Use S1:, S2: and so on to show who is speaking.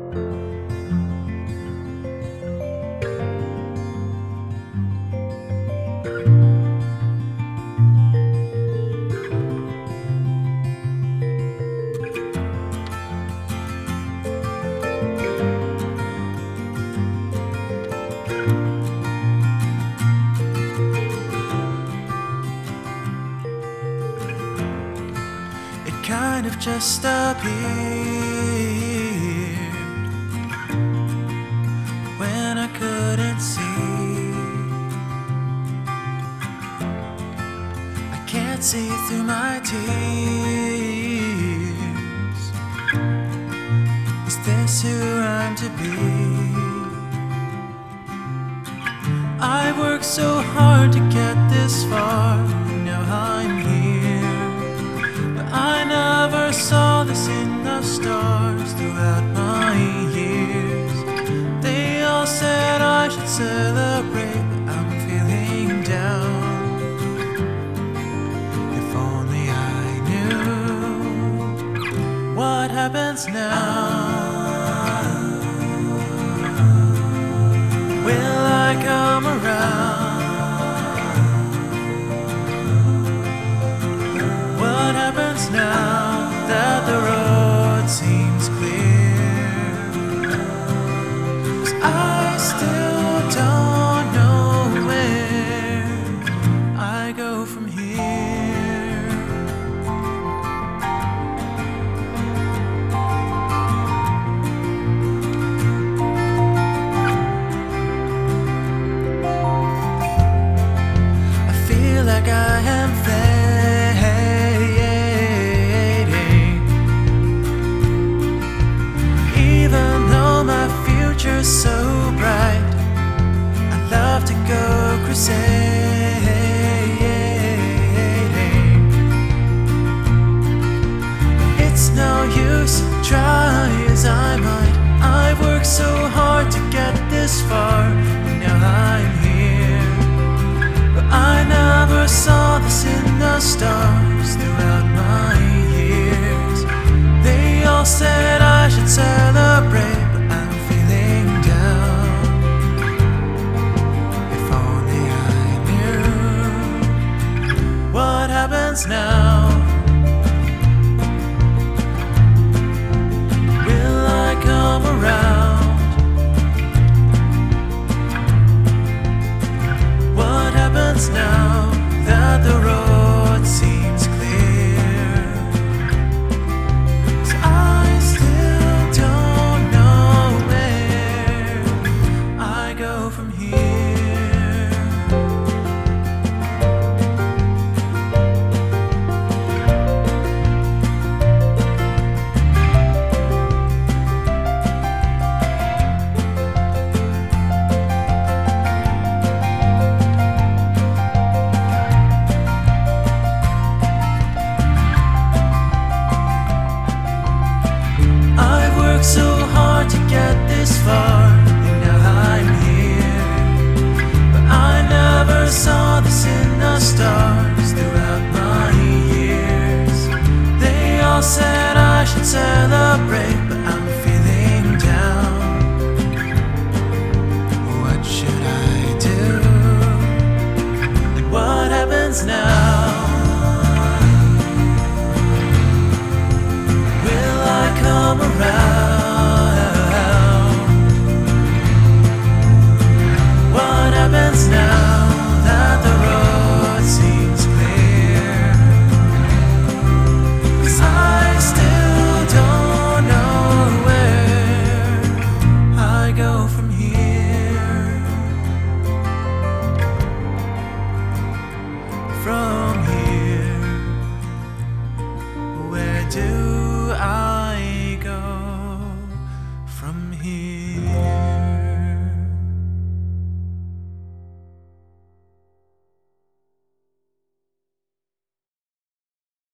S1: Kind of just appeared when I couldn't see. I can't see through my tears. Is this who I'm to be? I worked so hard to get this far, now I'm here. I never saw this in the stars throughout my years. They all said I should celebrate, but I'm feeling down. If only I knew what happens now. Will I come around? Now that the road seems clear, 'cause I still don't know where I go from here. I feel like I am so bright. I'd love to go crusading. It's no use, try as I might. I worked so hard to get this far, and now I'm here. But I never saw this in the stars throughout my years. They all said I should celebrate, now. Will I come around? What happens now that the road seems clear? 'Cause I still don't know where I go from here. So hard to get this far.